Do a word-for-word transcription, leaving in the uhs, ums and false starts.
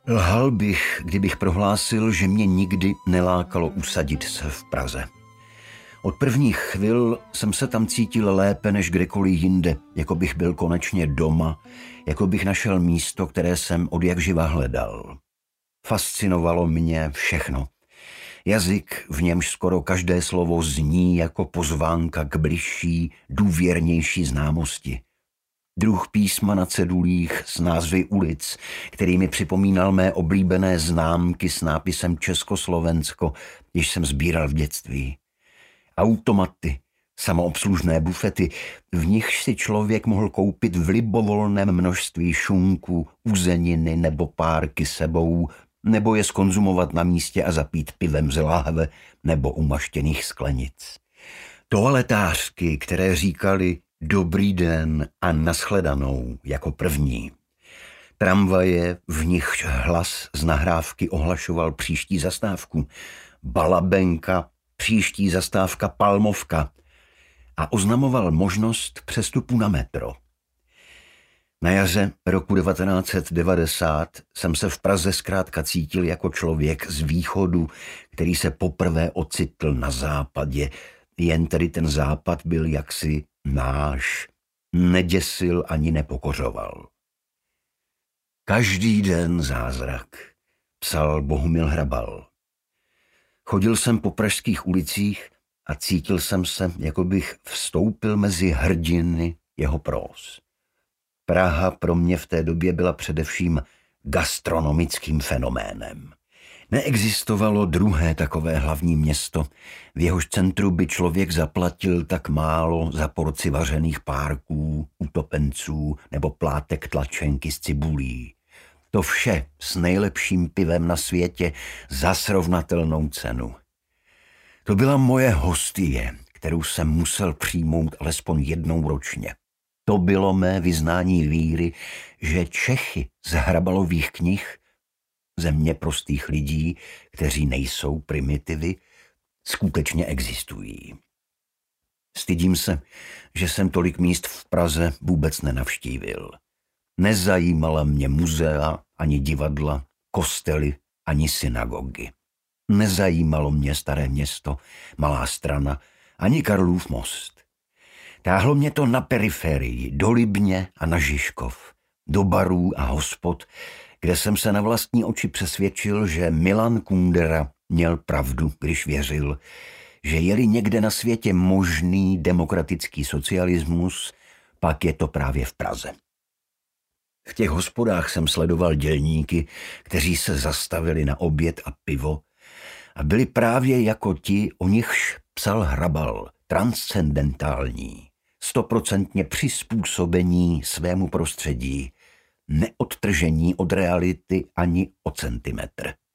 Lhal bych, kdybych prohlásil, že mě nikdy nelákalo usadit se v Praze. Od prvních chvil jsem se tam cítil lépe než kdekoliv jinde, jako bych byl konečně doma, jako bych našel místo, které jsem odjakživa hledal. Fascinovalo mě všechno. Jazyk, v němž skoro každé slovo zní jako pozvánka k bližší, důvěrnější známosti. Druh písma na cedulích s názvy ulic, který mi připomínal mé oblíbené známky s nápisem Československo, jež jsem sbíral v dětství. Automaty, samoobslužné bufety, v nichž si člověk mohl koupit v libovolném množství šunku, uzeniny nebo párky sebou, nebo je skonzumovat na místě a zapít pivem z láhve nebo umaštěných sklenic. Toaletářky, které říkali dobrý den a nashledanou jako první. Tramvaje, v nichž hlas z nahrávky ohlašoval příští zastávku. Balabenka, příští zastávka Palmovka a oznamoval možnost přestupu na metro. Na jaře roku devatenáct set devadesát jsem se v Praze zkrátka cítil jako člověk z východu, který se poprvé ocitl na západě, jen tedy ten západ byl jaksi náš, neděsil ani nepokořoval. Každý den zázrak, psal Bohumil Hrabal. Chodil jsem po pražských ulicích a cítil jsem se, jako bych vstoupil mezi hrdiny jeho próz. Praha pro mě v té době byla především gastronomickým fenoménem. Neexistovalo druhé takové hlavní město, v jehož centru by člověk zaplatil tak málo za porci vařených párků, utopenců nebo plátek tlačenky s cibulí. To vše s nejlepším pivem na světě za srovnatelnou cenu. To byla moje hostie, kterou jsem musel přijmout alespoň jednou ročně. To bylo mé vyznání víry, že Čechy z Hrabalových knih, země prostých lidí, kteří nejsou primitivy, skutečně existují. Stydím se, že jsem tolik míst v Praze vůbec nenavštívil. Nezajímala mě muzea, ani divadla, kostely, ani synagogy. Nezajímalo mě Staré Město, Malá Strana, ani Karlův most. Táhlo mě to na periferii, do Libně a na Žižkov, do barů a hospod, kde jsem se na vlastní oči přesvědčil, že Milan Kundera měl pravdu, když věřil, že je-li někde na světě možný demokratický socialismus, pak je to právě v Praze. V těch hospodách jsem sledoval dělníky, kteří se zastavili na oběd a pivo a byli právě jako ti, o nichž psal Hrabal, transcendentální, stoprocentně přizpůsobení svému prostředí, neodtržení od reality ani o centimetr.